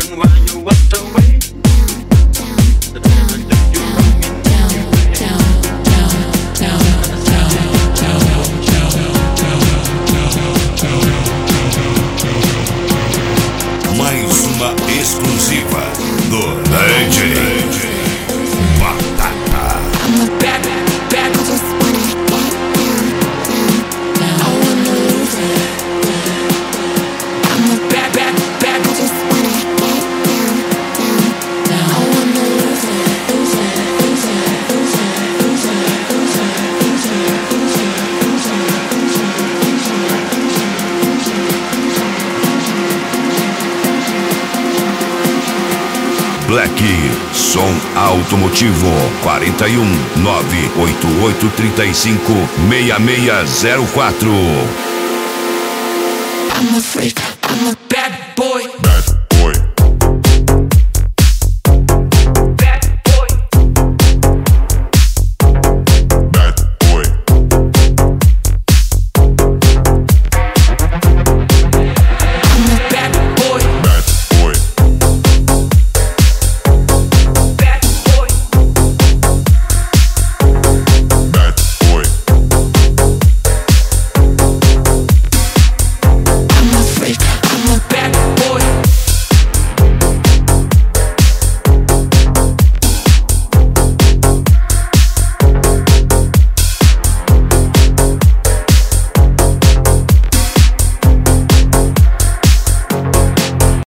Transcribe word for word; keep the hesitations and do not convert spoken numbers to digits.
Black, som automotivo, quarenta e um, nove oito oito, trinta e cinco, seis seis zero quatro. I'm a freak, I'm a bad boy.